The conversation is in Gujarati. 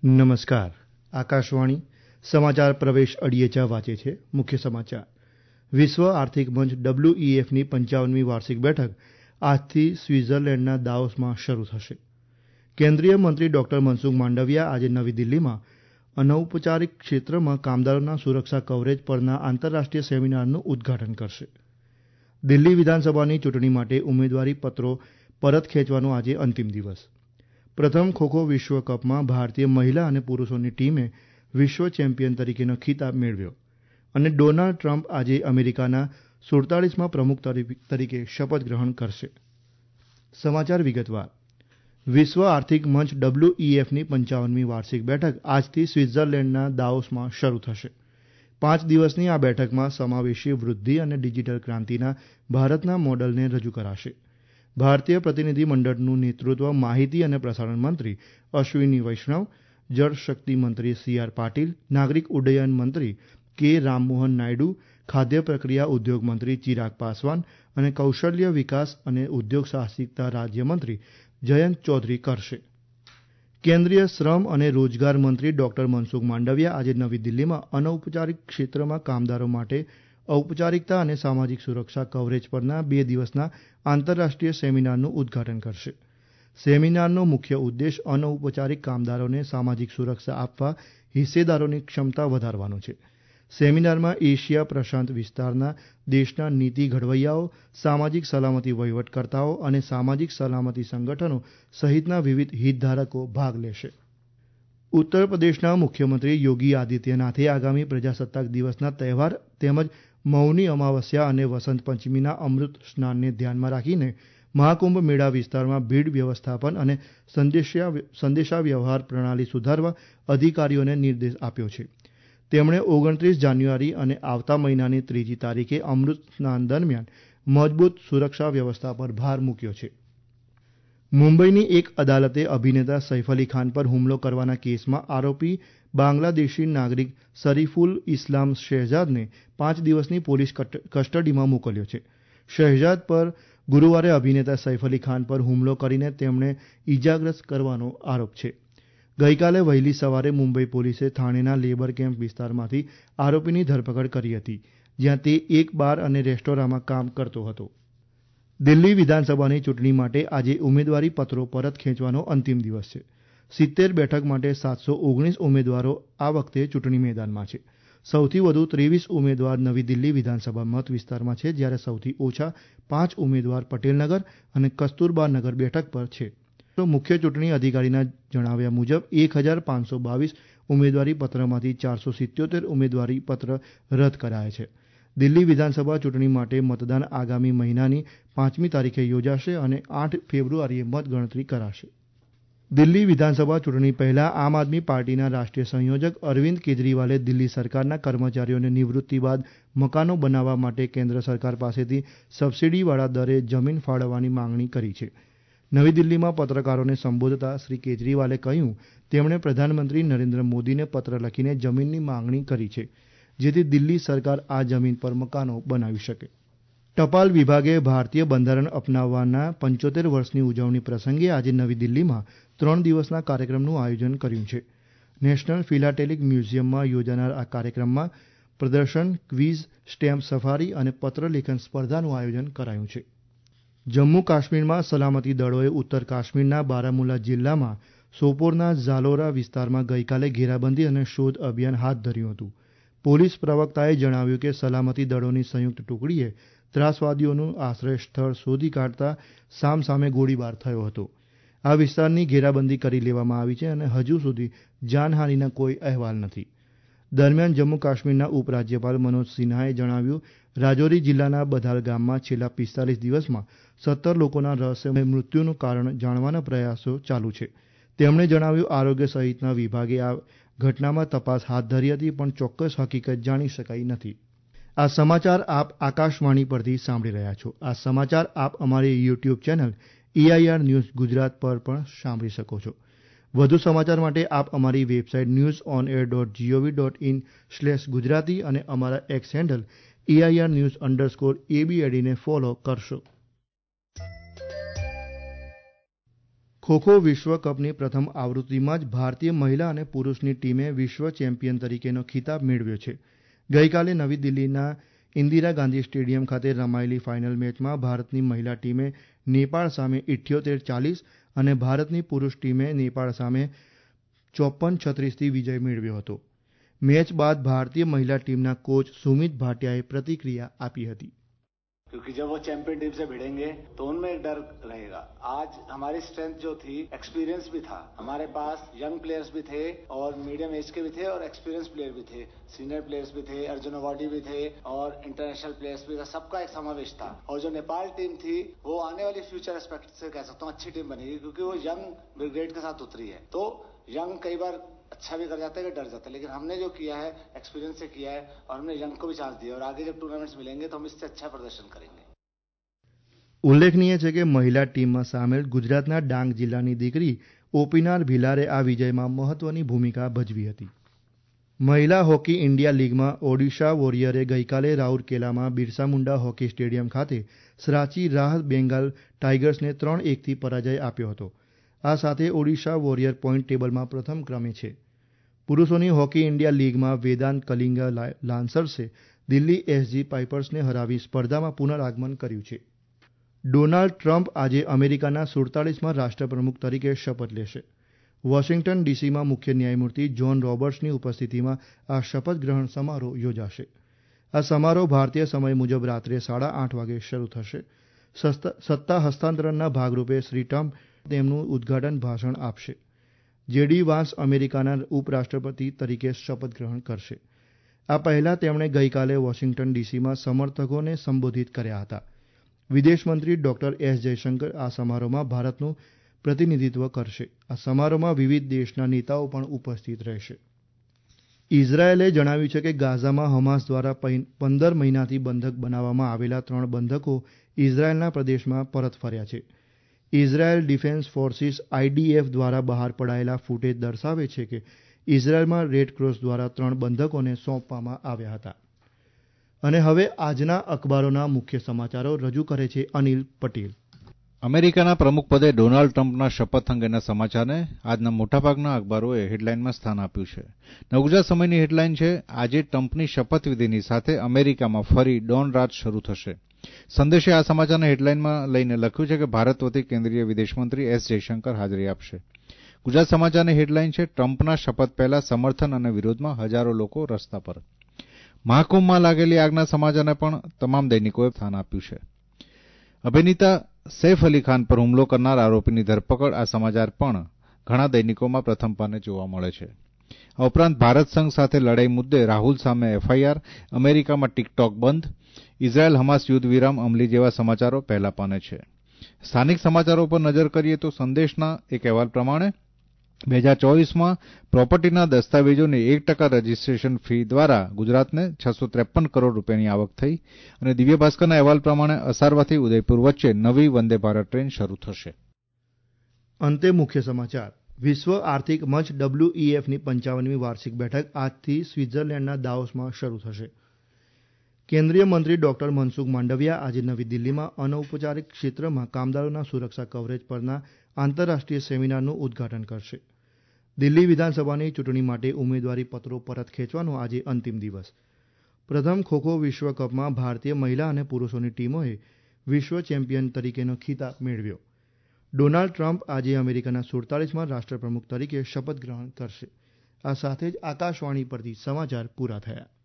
નમસ્કાર. આકાશવાણી સમાચાર પ્રવેશ અડિયેચા વાંચે છે. મુખ્ય સમાચાર. વિશ્વ આર્થિક મંચ WEFની 55મી વાર્ષિક બેઠક આજથી સ્વિટ્ઝરલેન્ડના દાવોસમાં શરૂ થશે. કેન્દ્રીય મંત્રી ડોક્ટર મનસુખ માંડવિયા આજે નવી દિલ્હીમાં અનૌપચારિક ક્ષેત્રમાં કામદારોના સુરક્ષા કવરેજ પરના આંતરરાષ્ટ્રીય સેમિનારનું ઉદઘાટન કરશે. દિલ્હી વિધાનસભાની ચૂંટણી માટે ઉમેદવારી પત્રો પરત ખેંચવાનો આજે અંતિમ દિવસ. પ્રથમ ખોખો વિશ્વકપમાં ભારતીય મહિલા અને પુરુષોની ટીમે વિશ્વ ચેમ્પિયન તરીકેનો ખિતાબ મેળવ્યો અને ડોનાલ્ડ ટ્રમ્પ આજે અમેરિકાના 47મા પ્રમુખ તરીકે શપથ ગ્રહણ કરશે. સમાચાર વિગતવાર. વિશ્વ આર્થિક મંચ WEFની 55મી વાર્ષિક બેઠક આજથી સ્વિટ્ઝરલેન્ડના દાવોસમાં શરૂ થશે. 5 દિવસની આ બેઠકમાં સમાવેશી વૃદ્ધિ અને ડિજિટલ ક્રાંતિના ભારતના મોડલને રજૂ કરાશે. ભારતીય પ્રતિનિધિ મંડળનું નેતૃત્વ માહિતી અને પ્રસારણ મંત્રી અશ્વિની વૈષ્ણવ, જળશક્તિ મંત્રી CR પાટીલ, નાગરિક ઉડ્ડયન મંત્રી કે રામમોહન નાયડુ, ખાદ્ય પ્રક્રિયા ઉદ્યોગ મંત્રી ચિરાગ પાસવાન અને કૌશલ્ય વિકાસ અને ઉદ્યોગ સાહસિકતા રાજ્યમંત્રી જયંત ચૌધરી કરશે. કેન્દ્રીય શ્રમ અને રોજગાર મંત્રી ડોક્ટર મનસુખ માંડવિયા આજે નવી દિલ્હીમાં અનૌપચારિક ક્ષેત્રમાં કામદારો માટે ઔપચારિકતા અને સામાજિક સુરક્ષા કવરેજ પરના 2 દિવસના આંતરરાષ્ટ્રીય સેમિનારનું ઉદઘાટન કરશે. સેમિનારનો મુખ્ય ઉદ્દેશ અનૌપચારિક કામદારોને સામાજિક સુરક્ષા આપવા હિસ્સેદારોની ક્ષમતા વધારવાનો છે. સેમિનારમાં એશિયા પ્રશાંત વિસ્તારના દેશના નીતિ ઘડવૈયાઓ, સામાજિક સલામતી વહીવટકર્તાઓ અને સામાજિક સલામતી સંગઠનો સહિતના વિવિધ હિતધારકો ભાગ લેશે. ઉત્તર પ્રદેશના મુખ્યમંત્રી યોગી આદિત્યનાથે આગામી પ્રજાસત્તાક દિવસના તહેવાર તેમજ મૌની અમાવસ્યા અને વસંત પંચમીના અમૃત સ્નાનને ધ્યાનમાં રાખીને મહાકુંભ મેળા વિસ્તારમાં ભીડ વ્યવસ્થાપન અને સંદેશાવ્યવહાર પ્રણાલી સુધારવા અધિકારીઓને નિર્દેશ આપ્યો છે. તેમણે 29 જાન્યુઆરી અને આવતા મહિનાની 3જી તારીખે અમૃત સ્નાન દરમિયાન મજબૂત સુરક્ષા વ્યવસ્થા પર ભાર મૂક્યો છે. મુંબઈની એક અદાલતે અભિનેતા સૈફ અલી ખાન પર હુમલો કરવાના કેસમાં આરોપી બાંગ્લાદેશી નાગરિક શરીફુલ ઇસ્લામ શહેજાદને 5 દિવસની પોલીસ કસ્ટડીમાં મોકલ્યો છે. શહેજાદ પર ગુરુવારે અભિનેતા સૈફ અલી ખાન પર હુમલો કરીને તેમને ઇજાગ્રસ્ત કરવાનો આરોપ છે. ગઈકાલે વહેલી સવારે મુંબઈ પોલીસે થાણેના લેબર કેમ્પ વિસ્તારમાંથી આરોપીની ધરપકડ કરી હતી, જ્યાં તે એક બાર અને રેસ્ટોરાંમાં કામ કરતો હતો. દિલ્હી વિધાનસભાની ચૂંટણી માટે આજે ઉમેદવારી પત્રો પરત ખેંચવાનો અંતિમ દિવસ છે. 70 બેઠક માટે 719 ઉમેદવારો આ વખતે ચૂંટણી મેદાનમાં છે. સૌથી વધુ 23 ઉમેદવાર નવી દિલ્હી વિધાનસભા મત વિસ્તારમાં છે, જ્યારે સૌથી ઓછા 5 ઉમેદવાર પટેલનગર અને કસ્તુરબા નગર બેઠક પર છે. મુખ્ય ચૂંટણી અધિકારીના જણાવ્યા મુજબ 1522 ઉમેદવારી પત્રમાંથી 477 ઉમેદવારી પત્ર રદ કરાયા છે. દિલ્હી વિધાનસભા ચૂંટણી માટે મતદાન આગામી મહિનાની 5મી તારીખે યોજાશે અને 8 ફેબ્રુઆરીએ મતગણતરી કરાશે. દિલ્હી વિધાનસભા ચૂંટણી પહેલા આમ આદમી પાર્ટીના રાષ્ટ્રીય સંયોજક અરવિંદ કેજરીવાલે દિલ્હી સરકારના કર્મચારીઓને નિવૃત્તિ બાદ મકાનો બનાવવા માટે કેન્દ્ર સરકાર પાસેથી સબસિડીવાળા દરે જમીન ફાળવવાની માંગણી કરી છે. નવી દિલ્હીમાં પત્રકારોને સંબોધતા શ્રી કેજરીવાલે કહ્યું તેમણે પ્રધાનમંત્રી નરેન્દ્ર મોદીને પત્ર લખીને જમીનની માંગણી કરી છે, જેથી દિલ્હી સરકાર આ જમીન પર મકાનો બનાવી શકે. ટપાલ વિભાગે ભારતીય બંધારણ અપનાવવાના 75 વર્ષની ઉજવણી પ્રસંગે આજે નવી દિલ્હીમાં 3 દિવસના કાર્યક્રમનું આયોજન કર્યું છે. નેશનલ ફિલાટેલિક મ્યુઝિયમમાં યોજાનાર આ કાર્યક્રમમાં પ્રદર્શન, ક્વિઝ, સ્ટેમ્પ સફારી અને પત્રલેખન સ્પર્ધાનું આયોજન કરાયું છે. જમ્મુ કાશ્મીરમાં સલામતી દળોએ ઉત્તર કાશ્મીરના બારામુલ્લા જિલ્લામાં સોપોરના ઝાલોરા વિસ્તારમાં ગઈકાલે ઘેરાબંધી અને શોધ અભિયાન હાથ ધર્યું હતું. પોલીસ પ્રવક્તાએ જણાવ્યું કે સલામતી દળોની સંયુક્ત ટુકડીએ ત્રાસવાદીઓનું આશ્રય સ્થળ શોધી કાઢતા સામસામે ગોળીબાર થયો હતો. આ વિસ્તારની ઘેરાબંધી કરી લેવામાં આવી છે અને હજુ સુધી જાનહાનિના કોઈ અહેવાલ નથી. દરમિયાન જમ્મુ કાશ્મીરના ઉપરાજ્યપાલ મનોજ સિન્હાએ જણાવ્યું રાજૌરી જિલ્લાના બધાલ ગામમાં છેલ્લા 45 દિવસમાં 17 લોકોના રહસ્યમય મૃત્યુનું કારણ જાણવાના પ્રયાસો ચાલુ છે. તેમણે જણાવ્યું આરોગ્ય સહિતના વિભાગે આ ઘટનામાં તપાસ હાથ ધરી હતી, પણ ચોક્કસ હકીકત જાણી શકાઈ નથી. આ સમાચાર આપ આકાશવાણી પરથી સાંભળી રહ્યા છો. આ સમાચાર આપ અમારી YouTube channel AIR news Gujarat પર પણ સાંભળી શકો છો. વધુ સમાચાર માટે આપ અમારી વેબસાઇટ newsonair.gov.in/gujarati અને અમારા એક્સ હેન્ડલ AIR_news_ABAD ને ફોલો કરશો. ખોખો વિશ્વકપની પ્રથમ આવૃત્તિમાં જ ભારતીય મહિલા અને પુરુષની ટીમે વિશ્વ ચેમ્પિયન તરીકેનો ખિતાબ મેળવ્યો છે. ગઈકાલે નવી દિલ્હીના ઇન્દિરા ગાંધી સ્ટેડિયમ ખાતે રમાયેલી ફાઇનલ મેચમાં ભારતની મહિલા ટીમે નેપાળ સામે 78-40 અને ભારતની પુરુષ ટીમે નેપાળ સામે 54-36થી વિજય મેળવ્યો હતો. મેચ બાદ ભારતીય મહિલા ટીમના કોચ સુમિત ભાટિયાએ પ્રતિક્રિયા આપી હતી. क्योंकि जब वो चैंपियन टीम से भिड़ेंगे तो उनमें एक डर रहेगा. आज हमारी स्ट्रेंथ जो थी, एक्सपीरियंस भी था. हमारे पास यंग प्लेयर्स भी थे और मीडियम एज के भी थे और एक्सपीरियंस प्लेयर भी थे. सीनियर प्लेयर्स भी थे, अर्जुन अवार्डी भी थे और इंटरनेशनल प्लेयर्स भी था. सबका एक समावेश था. और जो नेपाल टीम थी वो आने वाली फ्यूचर एस्पेक्ट से कह सकता हूँ अच्छी टीम बनेगी, क्योंकि वो यंग ब्रिगेड के साथ उतरी है. तो यंग कई बार अच्छा भी कर जाता है कि डर जाता है, लेकिन हमने जो किया है एक्सपीरियंस से किया है और हमने यंग को भी चांस दिया और आगे जब टूर्नामेंट्स मिलेंगे तो हम इससे अच्छा प्रदर्शन करेंगे. ઉલ્લેખનીય છે કે મહિલા ટીમમાં સામેલ ગુજરાતના ડાંગ જિલ્લાની દીકરી ઓપીનાર ભિલારે આ વિજયમાં મહત્વની ભૂમિકા ભજવી હતી. મહિલા હોકી ઇન્ડિયા લીગમાં ઓડિશા વોરિયરે ગઈકાલે રાઉરકેલામાં બિરસા મુંડા હોકી સ્ટેડિયમ ખાતે સરાંચી રાહ બેંગાલ ટાઇગર્સને 3-1થી પરાજય આપ્યો હતો. આ સાથે ઓડિશા વોરિયર પોઈન્ટ ટેબલમાં પ્રથમ ક્રમે છે. પુરુષોની હોકી ઇન્ડિયા લીગમાં વેદાંત કલિંગા લાન્સર્સે દિલ્હી એસજી પાઇપર્સને હરાવી સ્પર્ધામાં પુનરાગમન કર્યું છે. ડોનાલ્ડ ટ્રમ્પ આજે અમેરિકાના 47માં રાષ્ટ્રપ્રમુખ તરીકે શપથ લેશે. વોશિંગ્ટન ડીસીમાં મુખ્ય ન્યાયમૂર્તિ જ્હોન રોબર્ટ્સની ઉપસ્થિતિમાં આ શપથ ગ્રહણ સમારોહ યોજાશે. આ સમારોહ ભારતીય સમય મુજબ રાત્રે 8:30 વાગે શરૂ થશે. સત્તા હસ્તાંતરણના ભાગરૂપે શ્રી ટ્રમ્પ તેમનું ઉદઘાટન ભાષણ આપશે. જેડી વાન્સ અમેરિકાના ઉપરાષ્ટ્રપતિ તરીકે શપથ ગ્રહણ કરશે. આ પહેલા તેમણે ગઈકાલે વોશિંગ્ટન ડીસીમાં સમર્થકોને સંબોધિત કર્યા હતા. વિદેશ મંત્રી ડોક્ટર એસ જયશંકર આ સમારોહમાં ભારતનું પ્રતિનિધિત્વ કરશે. આ સમારોહમાં વિવિધ દેશના નેતાઓ પણ ઉપસ્થિત રહેશે. ઇઝરાયેલે જણાવ્યું છે કે ગાઝામાં હમાસ દ્વારા 15 મહિનાથી બંધક બનાવવામાં આવેલા 3 બંધકો ઇઝરાયેલના પ્રદેશમાં પરત ફર્યા છે. ઇઝરાયેલ ડિફેન્સ ફોર્સિસ આઈડીએફ દ્વારા બહાર પડાયેલા ફૂટેજ દર્શાવે છે કે ઇઝરાયેલમાં રેડ ક્રોસ દ્વારા 3 બંધકોને સોંપવામાં આવ્યા હતા. અને હવે આજના અખબારોના મુખ્ય સમાચારો રજૂ કરે છે અનિલ પટેલ. અમેરિકાના પ્રમુખપદે ડોનાલ્ડ ટ્રમ્પના શપથ અંગેના સમાચારને આજના મોટાભાગના અખબારોએ હેડલાઇનમાં સ્થાન આપ્યું છે. નવગુજરાત સમયની હેડલાઇન છે, આજે ટ્રમ્પની શપથવિધિની સાથે અમેરિકામાં ફરી ડોન રાજ શરૂ થશે. સંદેશે આ સમાચારના હેડલાઇનમાં લઈને લખ્યું છે કે ભારત વતી કેન્દ્રીય વિદેશમંત્રી એસ જયશંકર હાજરી આપશે. ગુજરાત સમાચારની હેડલાઇન છે, ટ્રમ્પના શપથ પહેલા સમર્થન અને વિરોધમાં હજારો લોકો રસ્તા પર. મહાકુંભમાં લાગેલી આગના સમાચારને પણ તમામ દૈનિકોએ સ્થાન આપ્યું છે. અભિનેતા સૈફ અલી ખાન પર હુમલો કરનાર આરોપીની ધરપકડ આ સમાચાર પણ ઘણા દૈનિકોમાં પ્રથમ પાને જોવા મળે છે. આ ઉપરાંત ભારત સંઘ સાથે લડાઈ મુદ્દે રાહુલ સામે એફઆઈઆર, અમેરિકામાં ટિકટોક બંધ, ઇઝરાયેલ હમાસ યુદ્ધ વિરામ અમલી જેવા સમાચારો પહેલા પાને છે. સ્થાનિક સમાચારો પર નજર કરીએ તો સંદેશના એક અહેવાલ પ્રમાણે 2024માં પ્રોપર્ટીના દસ્તાવેજોની 1% રજીસ્ટ્રેશન ફી દ્વારા ગુજરાતને 653 કરોડ રૂપિયાની આવક થઈ અને દિવ્ય ભાસ્કરના અહેવાલ પ્રમાણે અસારવાથી ઉદયપુર વચ્ચે નવી વંદે ભારત ટ્રેન શરૂ થશે. અંતે મુખ્ય સમાચાર. વિશ્વ આર્થિક મંચ WEFની 55મી વાર્ષિક બેઠક આજથી સ્વિટ્ઝરલેન્ડના દાવોસમાં શરૂ થશે. કેન્દ્રીય મંત્રી ડોક્ટર મનસુખ માંડવિયા આજે નવી દિલ્હીમાં અનૌપચારિક ક્ષેત્રમાં કામદારોના સુરક્ષા કવરેજ પરના આંતરરાષ્ટ્રીય સેમિનારનું ઉદઘાટન કરશે. દિલ્હી વિધાનસભાની ચૂંટણી માટે ઉમેદવારી પત્રો પરત ખેંચવાનો આજે અંતિમ દિવસ. પ્રથમ ખોખો વિશ્વકપમાં ભારતીય મહિલા અને પુરુષોની ટીમોએ વિશ્વ ચેમ્પિયન તરીકેનો ખિતાબ મેળવ્યો. ડોનાલ્ડ ટ્રમ્પ આજે અમેરિકાના 47માં રાષ્ટ્રપ્રમુખ તરીકે શપથ ગ્રહણ કરશે. આ સાથે જ આકાશવાણી પરથી સમાચાર પૂરા થયા.